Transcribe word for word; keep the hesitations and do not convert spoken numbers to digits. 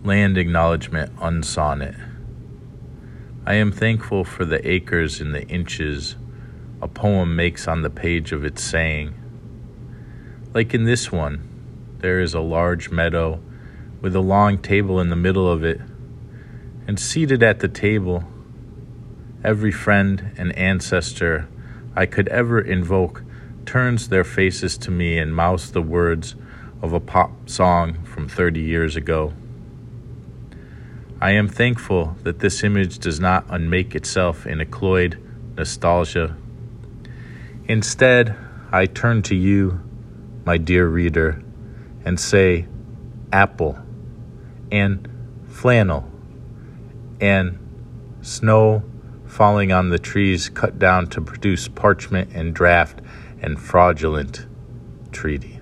Land acknowledgement unsonnet. I am thankful for the acres and the inches a poem makes on the page of its saying. Like in this one, there is a large meadow with a long table in the middle of it, and seated at the table, every friend and ancestor I could ever invoke turns their faces to me and mouths the words of a pop song from thirty years ago. I am thankful that this image does not unmake itself in a cloyed nostalgia. Instead, I turn to you, my dear reader, and say apple and flannel and snow falling on the trees cut down to produce parchment and draft and fraudulent treaty.